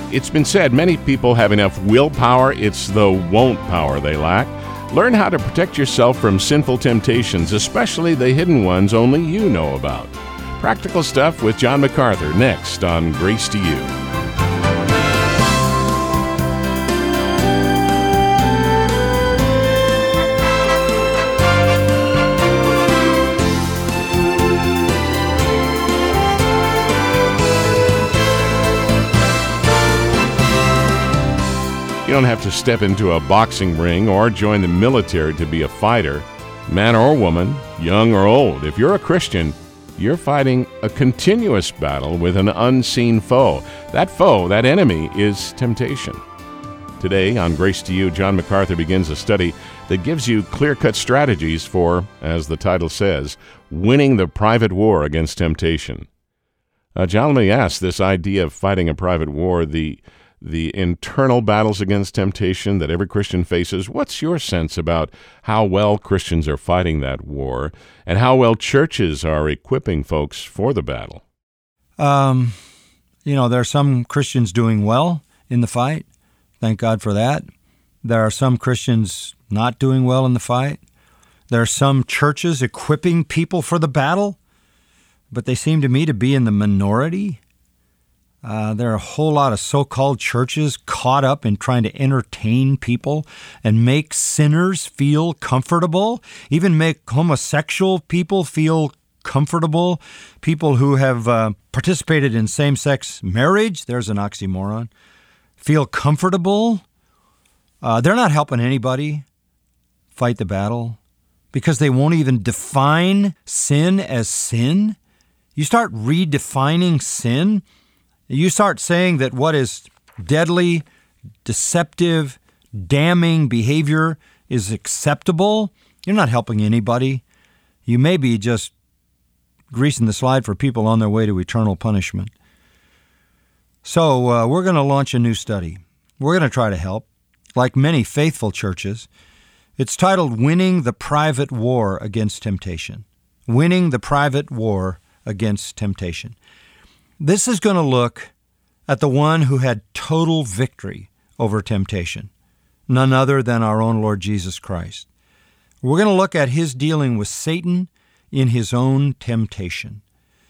It's been said many people have enough willpower, it's the won't power they lack. Learn how to protect yourself from sinful temptations, especially the hidden ones only you know about. Practical Stuff with John MacArthur, next on Grace to You. You don't have to step into a boxing ring or join the military to be a fighter, man or woman, young or old. If you're a Christian, you're fighting a continuous battle with an unseen foe. That enemy, is temptation. Today on Grace to You, John MacArthur begins a study that gives you clear-cut strategies for, as the title says, winning the private war against temptation. John, let me ask, this idea of fighting a private war, the internal battles against temptation that every Christian faces, what's your sense about how well Christians are fighting that war and how well churches are equipping folks for the battle? There are some Christians doing well in the fight. Thank God for that. There are some Christians not doing well in the fight. There are some churches equipping people for the battle, but they seem to me to be in the minority. There are a whole lot of so-called churches caught up in trying to entertain people and make sinners feel comfortable, even make homosexual people feel comfortable, people who have participated in same-sex marriage, there's an oxymoron, feel comfortable. They're not helping anybody fight the battle because they won't even define sin as sin. You start redefining sin, you start saying that what is deadly, deceptive, damning behavior is acceptable, you're not helping anybody. You may be just greasing the slide for people on their way to eternal punishment. So we're going to launch a new study. We're going to try to help, like many faithful churches. It's titled Winning the Private War Against Temptation. Winning the Private War Against Temptation. This is going to look at the one who had total victory over temptation, none other than our own Lord Jesus Christ. We're going to look at his dealing with Satan in his own temptation.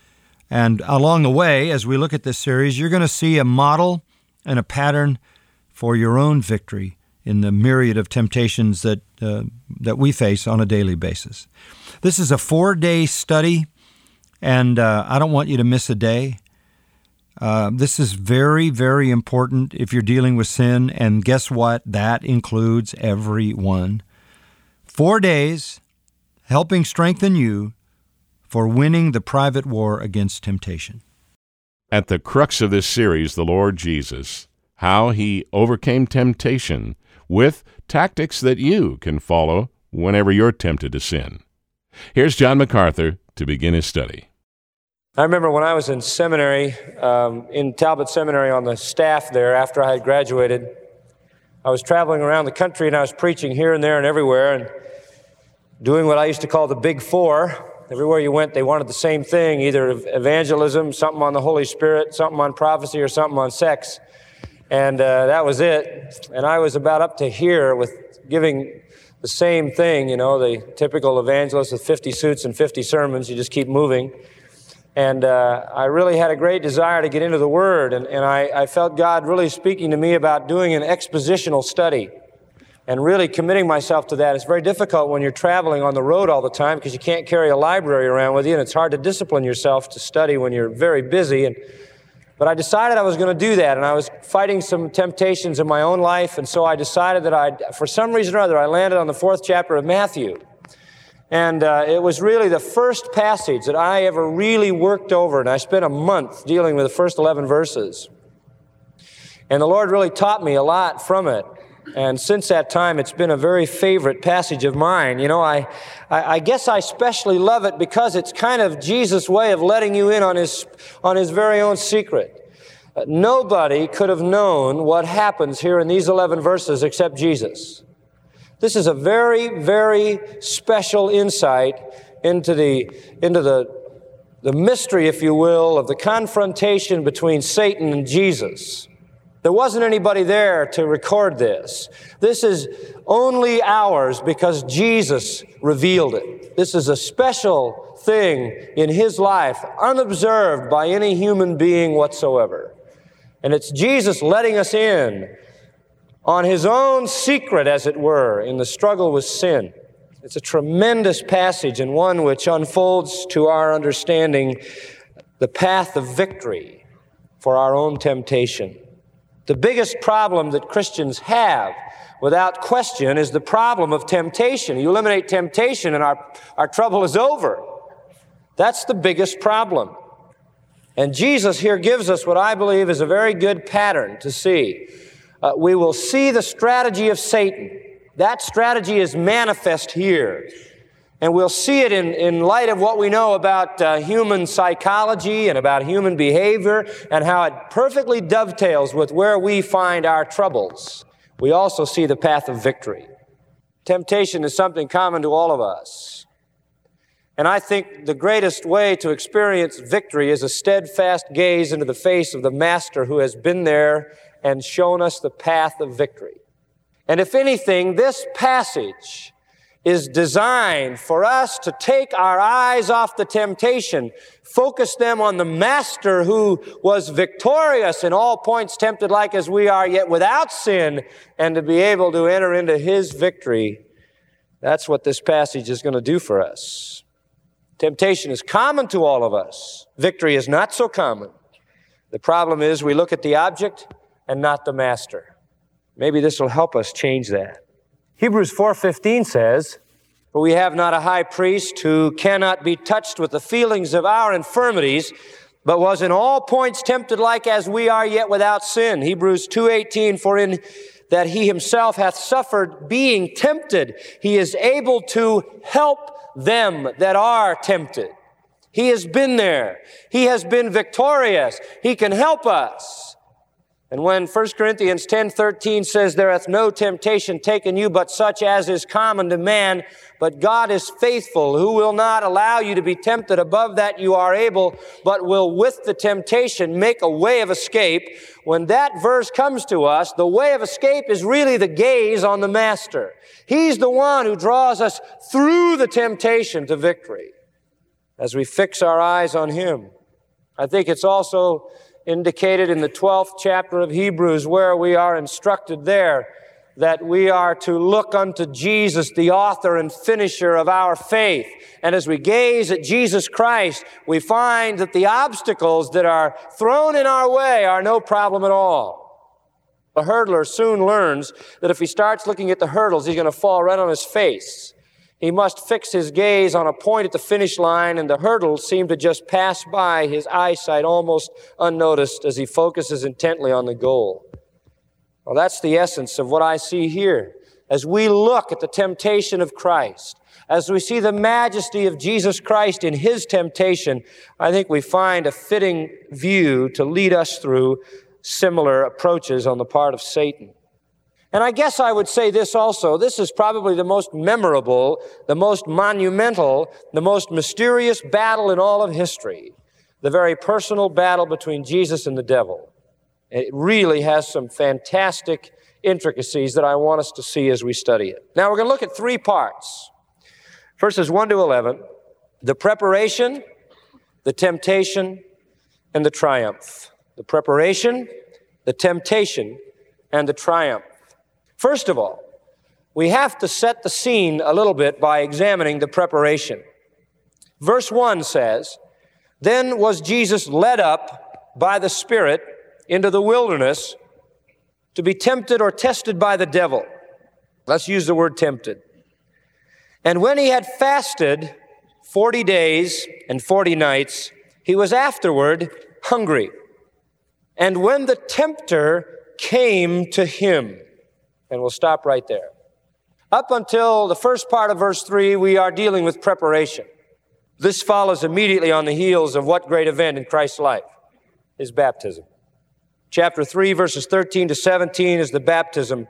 And along the way, as we look at this series, you're going to see a model and a pattern for your own victory in the myriad of temptations that we face on a daily basis. This is a 4-day study, and I don't want you to miss a day. This is very, very important if you're dealing with sin, and guess what? That includes everyone. 4 days helping strengthen you for winning the private war against temptation. At the crux of this series, the Lord Jesus, how he overcame temptation with tactics that you can follow whenever you're tempted to sin. Here's John MacArthur to begin his study. I remember when I was in seminary, in Talbot Seminary on the staff there after I had graduated, I was traveling around the country and I was preaching here and there and everywhere and doing what I used to call the Big Four. Everywhere you went, they wanted the same thing, either evangelism, something on the Holy Spirit, something on prophecy, or something on sex. And that was it. And I was about up to here with giving the same thing, the typical evangelist with 50 suits and 50 sermons. You just keep moving. And I really had a great desire to get into the Word, and I felt God really speaking to me about doing an expositional study and really committing myself to that. It's very difficult when you're traveling on the road all the time because you can't carry a library around with you, and it's hard to discipline yourself to study when you're very busy. But I decided I was going to do that, and I was fighting some temptations in my own life, and so I decided that for some reason or other, I landed on the 4th chapter of Matthew. And it was really the first passage that I ever really worked over, and I spent a month dealing with the first 11 verses. And the Lord really taught me a lot from it. And since that time, it's been a very favorite passage of mine. I guess I especially love it because it's kind of Jesus' way of letting you in on his very own secret. Nobody could have known what happens here in these 11 verses except Jesus. This is a very, very special insight into the mystery, if you will, of the confrontation between Satan and Jesus. There wasn't anybody there to record this. This is only ours because Jesus revealed it. This is a special thing in His life, unobserved by any human being whatsoever. And it's Jesus letting us in on His own secret, as it were, in the struggle with sin. It's a tremendous passage and one which unfolds to our understanding the path of victory for our own temptation. The biggest problem that Christians have, without question, is the problem of temptation. You eliminate temptation and our trouble is over. That's the biggest problem. And Jesus here gives us what I believe is a very good pattern to see. We will see the strategy of Satan. That strategy is manifest here. And we'll see it in light of what we know about human psychology and about human behavior and how it perfectly dovetails with where we find our troubles. We also see the path of victory. Temptation is something common to all of us. And I think the greatest way to experience victory is a steadfast gaze into the face of the Master who has been there and shown us the path of victory. And if anything, this passage is designed for us to take our eyes off the temptation, focus them on the Master who was victorious in all points tempted like as we are, yet without sin, and to be able to enter into His victory. That's what this passage is going to do for us. Temptation is common to all of us. Victory is not so common. The problem is we look at the object and not the Master. Maybe this will help us change that. Hebrews 4:15 says, "For we have not a high priest who cannot be touched with the feelings of our infirmities, but was in all points tempted like as we are, yet without sin." Hebrews 2:18, "For in that He Himself hath suffered being tempted, He is able to help them that are tempted." He has been there. He has been victorious. He can help us. And when 1 Corinthians 10:13 says, "There hath no temptation taken you but such as is common to man, but God is faithful, who will not allow you to be tempted above that you are able, but will with the temptation make a way of escape." When that verse comes to us, the way of escape is really the gaze on the Master. He's the one who draws us through the temptation to victory as we fix our eyes on Him. I think it's also indicated in the 12th chapter of Hebrews, where we are instructed there that we are to look unto Jesus, the author and finisher of our faith. And as we gaze at Jesus Christ, we find that the obstacles that are thrown in our way are no problem at all. A hurdler soon learns that if he starts looking at the hurdles, he's going to fall right on his face. He must fix his gaze on a point at the finish line, and the hurdles seem to just pass by his eyesight almost unnoticed as he focuses intently on the goal. Well, that's the essence of what I see here. As we look at the temptation of Christ, as we see the majesty of Jesus Christ in His temptation, I think we find a fitting view to lead us through similar approaches on the part of Satan. And I guess I would say this also. This is probably the most memorable, the most monumental, the most mysterious battle in all of history. The very personal battle between Jesus and the devil. It really has some fantastic intricacies that I want us to see as we study it. Now we're going to look at three parts. Verses 1 to 11, the preparation, the temptation, and the triumph. The preparation, the temptation, and the triumph. First of all, we have to set the scene a little bit by examining the preparation. Verse 1 says, "Then was Jesus led up by the Spirit into the wilderness to be tempted or tested by the devil." Let's use the word tempted. "And when He had fasted 40 days and 40 nights, He was afterward hungry. And when the tempter came to Him," and we'll stop right there. Up until the first part of verse 3, we are dealing with preparation. This follows immediately on the heels of what great event in Christ's life? His baptism. Chapter 3, verses 13 to 17 is the baptism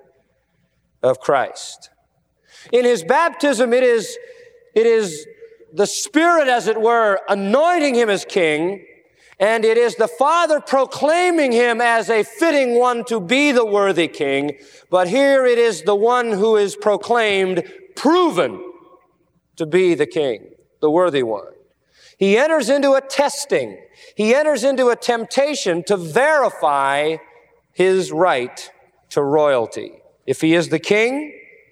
of Christ. In His baptism, it is the Spirit, as it were, anointing Him as king, And it is the Father proclaiming him as a fitting one to be the worthy king. But here it is the one who is proclaimed, proven to be the king, the worthy one. He enters into a testing. He enters into a temptation to verify his right to royalty. If he is the king,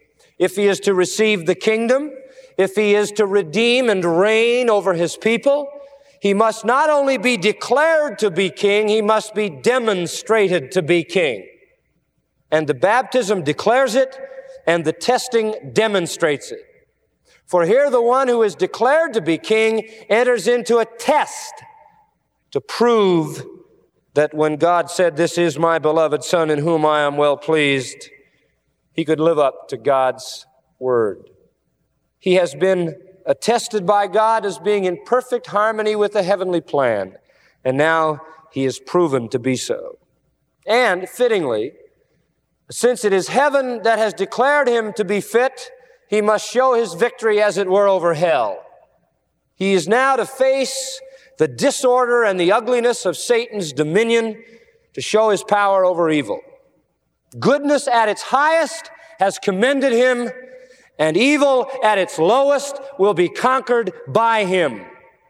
if he is to receive the kingdom, if he is to redeem and reign over his people, he must not only be declared to be king, he must be demonstrated to be king. And the baptism declares it, and the testing demonstrates it. For here the one who is declared to be king enters into a test to prove that when God said, "This is my beloved Son in whom I am well pleased," he could live up to God's word. He has been attested by God as being in perfect harmony with the heavenly plan, and now he is proven to be so. And fittingly, since it is heaven that has declared him to be fit, he must show his victory, as it were, over hell. He is now to face the disorder and the ugliness of Satan's dominion, to show his power over evil. Goodness at its highest has commended him, and evil at its lowest will be conquered by him.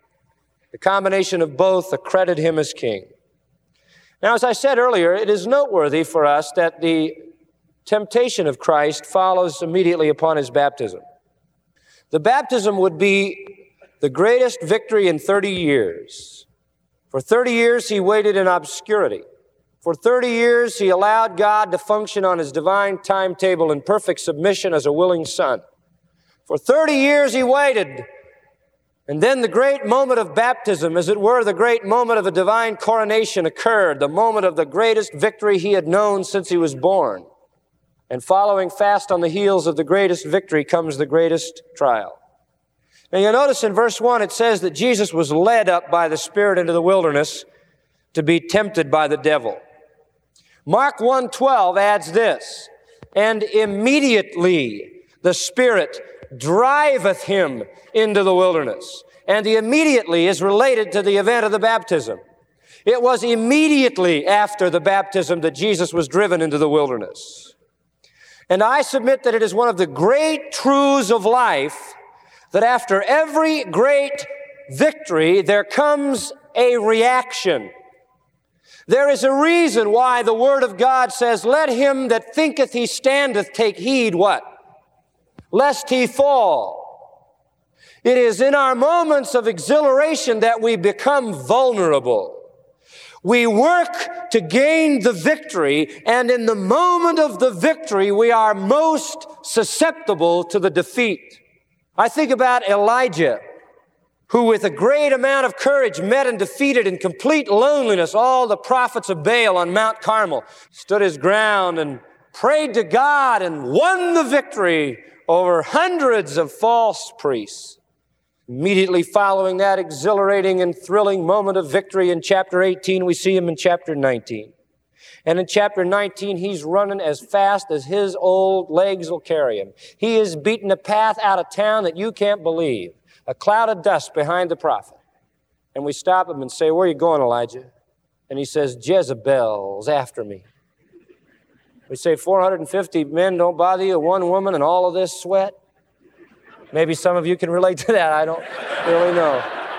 The combination of both accredit him as king. Now, as I said earlier, it is noteworthy for us that the temptation of Christ follows immediately upon his baptism. The baptism would be the greatest victory in 30 years. For 30 years, he waited in obscurity. For 30 years, he allowed God to function on his divine timetable in perfect submission as a willing son. For 30 years, he waited. And then the great moment of baptism, as it were, the great moment of a divine coronation occurred, the moment of the greatest victory he had known since he was born. And following fast on the heels of the greatest victory comes the greatest trial. Now you'll notice in verse 1 it says that Jesus was led up by the Spirit into the wilderness to be tempted by the devil. Mark 1:12 adds this, "And immediately the Spirit driveth him into the wilderness." And the immediately is related to the event of the baptism. It was immediately after the baptism that Jesus was driven into the wilderness. And I submit that it is one of the great truths of life that after every great victory, there comes a reaction. There is a reason why the Word of God says, "Let him that thinketh he standeth take heed," what? "Lest he fall." It is in our moments of exhilaration that we become vulnerable. We work to gain the victory, and in the moment of the victory, we are most susceptible to the defeat. I think about Elijah, who with a great amount of courage met and defeated in complete loneliness all the prophets of Baal on Mount Carmel, stood his ground and prayed to God and won the victory over hundreds of false priests. Immediately following that exhilarating and thrilling moment of victory in chapter 18, we see him in chapter 19. And in chapter 19, he's running as fast as his old legs will carry him. He is beating a path out of town that you can't believe. A cloud of dust behind the prophet. And we stop him and say, "Where are you going, Elijah?" And he says, "Jezebel's after me." We say, 450 men don't bother you, one woman, and all of this sweat? Maybe some of you can relate to that. I don't really know.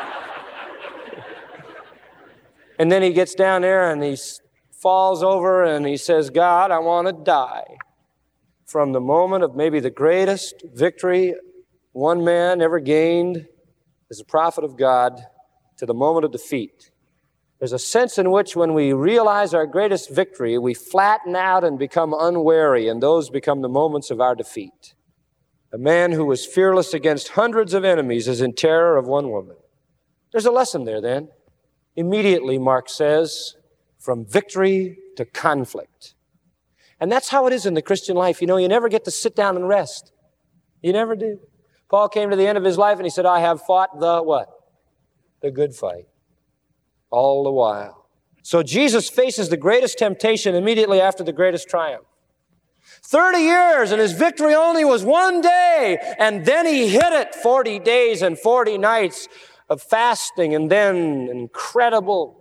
And then he gets down there and he falls over and he says, "God, I want to die." From the moment of maybe the greatest victory one man ever gained as a prophet of God to the moment of defeat. There's a sense in which when we realize our greatest victory, we flatten out and become unwary, and those become the moments of our defeat. A man who was fearless against hundreds of enemies is in terror of one woman. There's a lesson there then. Immediately, Mark says, from victory to conflict. And that's how it is in the Christian life. You know, you never get to sit down and rest. You never do. Paul came to the end of his life and he said, "I have fought the what? The good fight." All the while. So Jesus faces the greatest temptation immediately after the greatest triumph. 30 years and his victory only was one day, and then he hit it. 40 days and 40 nights of fasting, and then incredible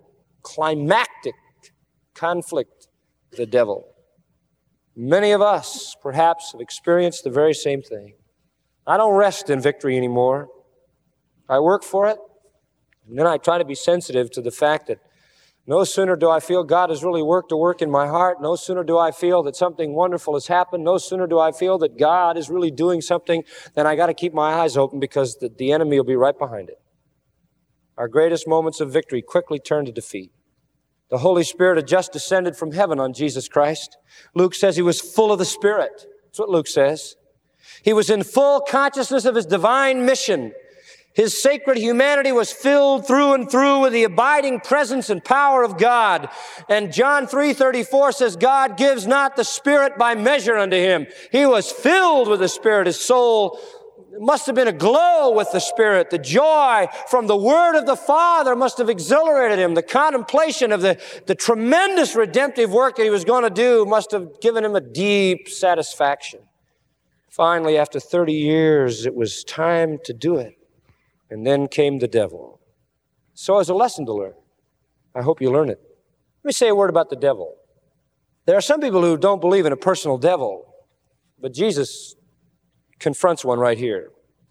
climactic conflict with the devil. Many of us, perhaps, have experienced the very same thing. I don't rest in victory anymore. I work for it, and then I try to be sensitive to the fact that no sooner do I feel God has really worked a work in my heart, no sooner do I feel that something wonderful has happened, no sooner do I feel that God is really doing something, then I got to keep my eyes open because the enemy will be right behind it. Our greatest moments of victory quickly turn to defeat. The Holy Spirit had just descended from heaven on Jesus Christ. Luke says he was full of the Spirit. That's what Luke says. He was in full consciousness of his divine mission. His sacred humanity was filled through and through with the abiding presence and power of God. And John 3:34 says, God gives not the Spirit by measure unto him. He was filled with the Spirit. His soul must have been aglow with the Spirit. The joy from the Word of the Father must have exhilarated him. The contemplation of the tremendous redemptive work that he was going to do must have given him a deep satisfaction. Finally, after 30 years, it was time to do it. And then came the devil. So as a lesson to learn, I hope you learn it. Let me say a word about the devil. There are some people who don't believe in a personal devil, but Jesus confronts one right here.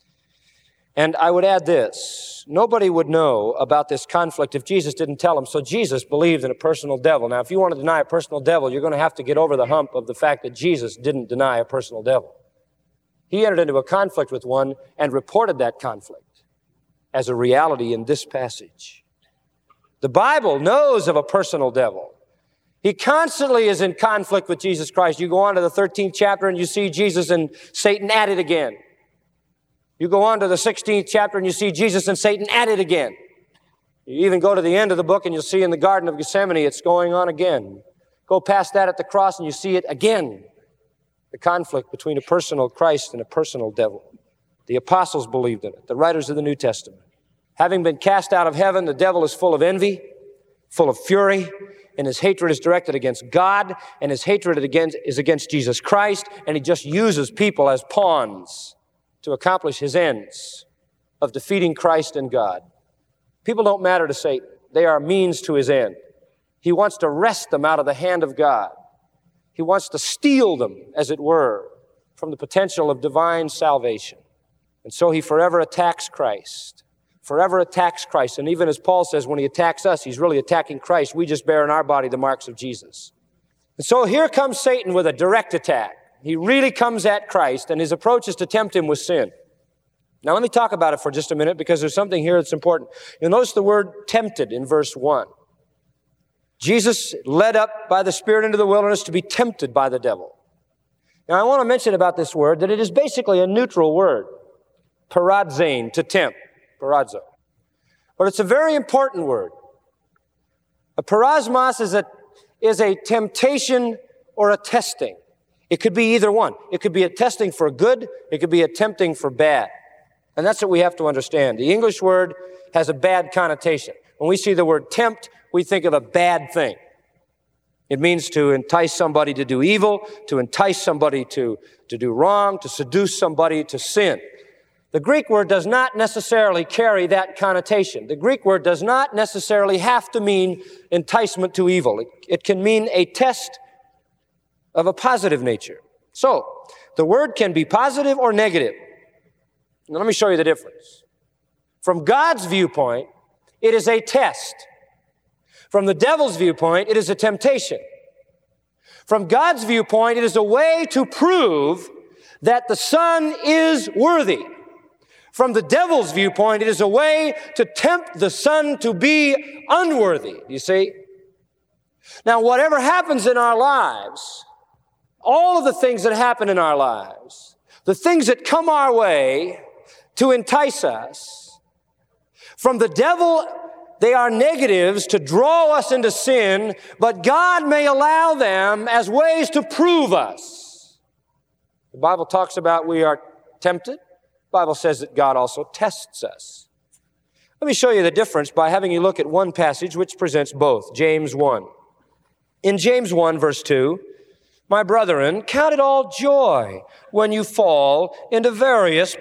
And I would add this. Nobody would know about this conflict if Jesus didn't tell them. So Jesus believed in a personal devil. Now, if you want to deny a personal devil, you're going to have to get over the hump of the fact that Jesus didn't deny a personal devil. He entered into a conflict with one and reported that conflict as a reality in this passage. The Bible knows of a personal devil. He constantly is in conflict with Jesus Christ. You go on to the 13th chapter and you see Jesus and Satan at it again. You go on to the 16th chapter and you see Jesus and Satan at it again. You even go to the end of the book and you'll see in the Garden of Gethsemane it's going on again. Go past that at the cross and you see it again. The conflict between a personal Christ and a personal devil. The apostles believed in it, the writers of the New Testament. Having been cast out of heaven, the devil is full of envy, full of fury, and his hatred is directed against God, and his hatred is against Jesus Christ, and he just uses people as pawns to accomplish his ends of defeating Christ and God. People don't matter to Satan. They are means to his end. He wants to wrest them out of the hand of God. He wants to steal them, as it were, from the potential of divine salvation. And so he forever attacks Christ. Forever attacks Christ. And even as Paul says, when he attacks us, he's really attacking Christ. We just bear in our body the marks of Jesus. And so here comes Satan with a direct attack. He really comes at Christ, and his approach is to tempt him with sin. Now let me talk about it for just a minute, because there's something here that's important. You'll notice the word tempted in verse 1. Jesus led up by the Spirit into the wilderness to be tempted by the devil. Now I want to mention about this word that it is basically a neutral word. Parazane, to tempt. Parazo. But it's a very important word. A parasmos is a temptation or a testing. It could be either one. It could be a testing for good. It could be a tempting for bad. And that's what we have to understand. The English word has a bad connotation. When we see the word tempt, we think of a bad thing. It means to entice somebody to do evil, to entice somebody to do wrong, to seduce somebody to sin. The Greek word does not necessarily carry that connotation. The Greek word does not necessarily have to mean enticement to evil. It can mean a test of a positive nature. So, the word can be positive or negative. Now, let me show you the difference. From God's viewpoint, it is a test. From the devil's viewpoint, it is a temptation. From God's viewpoint, it is a way to prove that the Son is worthy. From the devil's viewpoint, it is a way to tempt the Son to be unworthy, you see? Now, whatever happens in our lives, all of the things that happen in our lives, the things that come our way to entice us, from the devil, they are negatives to draw us into sin, but God may allow them as ways to prove us. The Bible talks about we are tempted. The Bible says that God also tests us. Let me show you the difference by having you look at one passage which presents both, James 1. In James 1, verse 2, my brethren, count it all joy when you fall into various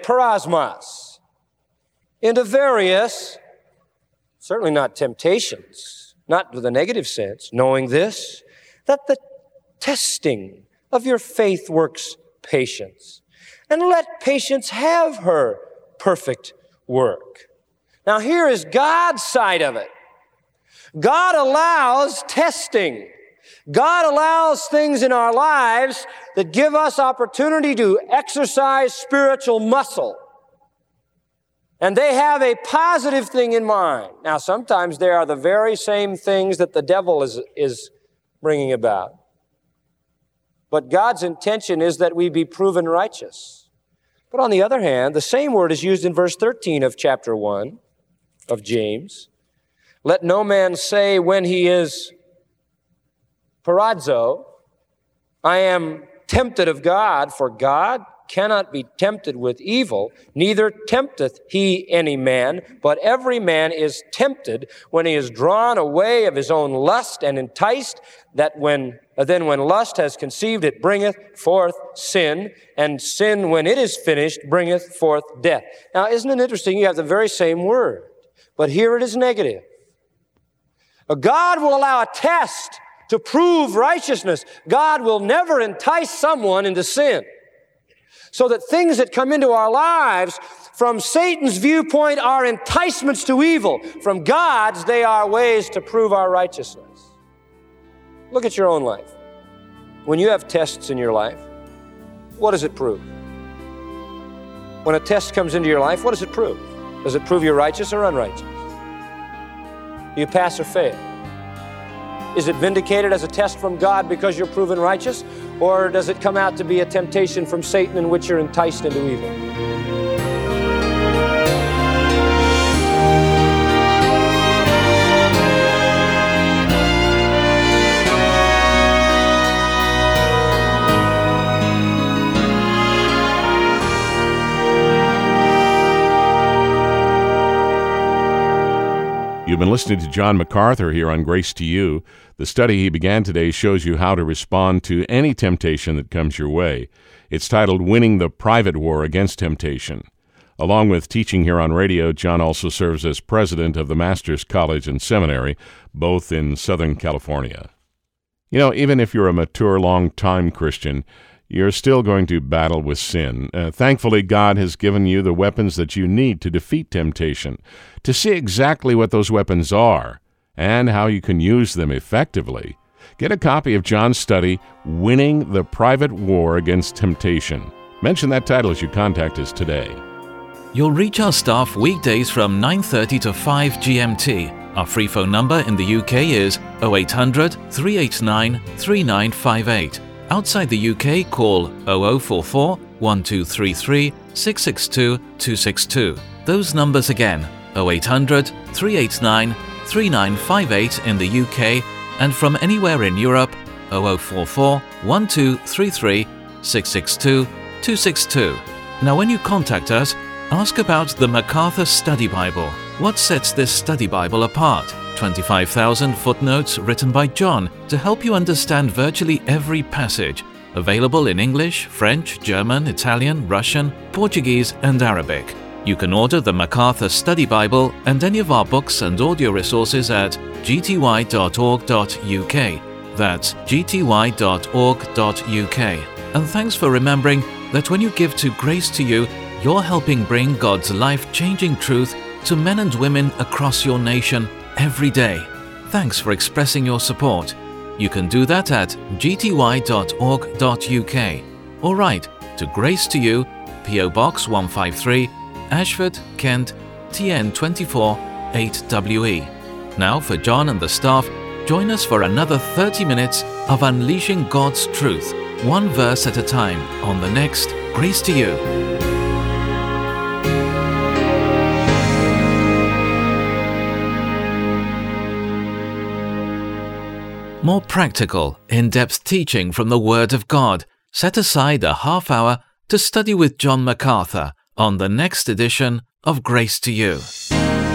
parasmos, into various, certainly not temptations, not with a negative sense, knowing this, that the testing of your faith works patience. And let patience have her perfect work. Now here is God's side of it. God allows testing. God allows things in our lives that give us opportunity to exercise spiritual muscle. And they have a positive thing in mind. Now, sometimes they are the very same things that the devil is bringing about. But God's intention is that we be proven righteous. But on the other hand, the same word is used in verse 13 of chapter 1 of James. Let no man say when he is paradzo, I am tempted of God, for God cannot be tempted with evil, neither tempteth he any man, but every man is tempted when he is drawn away of his own lust and enticed, then when lust has conceived, it bringeth forth sin, and sin, when it is finished, bringeth forth death. Now, isn't it interesting? You have the very same word, but here it is negative. God will allow a test to prove righteousness. God will never entice someone into sin. So that things that come into our lives from Satan's viewpoint are enticements to evil. From God's, they are ways to prove our righteousness. Look at your own life. When you have tests in your life, what does it prove? When a test comes into your life, what does it prove? Does it prove you're righteous or unrighteous? Do you pass or fail? Is it vindicated as a test from God because you're proven righteous? Or does it come out to be a temptation from Satan in which you're enticed into evil? You've been listening to John MacArthur here on Grace to You. The study he began today shows you how to respond to any temptation that comes your way. It's titled Winning the Private War Against Temptation. Along with teaching here on radio, John also serves as president of the Master's College and Seminary, both in Southern California. You know, even if you're a mature, long-time Christian, you're still going to battle with sin. Thankfully, God has given you the weapons that you need to defeat temptation. To see exactly what those weapons are and how you can use them effectively, get a copy of John's study, Winning the Private War Against Temptation. Mention that title as you contact us today. You'll reach our staff weekdays from 9:30 to 5 GMT. Our free phone number in the UK is 0800 389 3958. Outside the UK, call 0044 1233 662 262. Those numbers again, 0800 389 3958 in the UK, and from anywhere in Europe, 0044 1233 662 262. Now when you contact us, ask about the MacArthur Study Bible. What sets this study Bible apart? 25,000 footnotes written by John to help you understand virtually every passage. Available in English, French, German, Italian, Russian, Portuguese, and Arabic. You can order the MacArthur Study Bible and any of our books and audio resources at gty.org.uk. That's gty.org.uk. And thanks for remembering that when you give to Grace to You, you're helping bring God's life-changing truth to men and women across your nation every day. Thanks for expressing your support. You can do that at gty.org.uk or write to Grace to You, P.O. Box 153, Ashford, Kent, TN 24 8WE. Now for John and the staff, join us for another 30 minutes of unleashing God's truth, one verse at a time, on the next Grace to You. More practical, in-depth teaching from the Word of God. Set aside a half hour to study with John MacArthur on the next edition of Grace to You.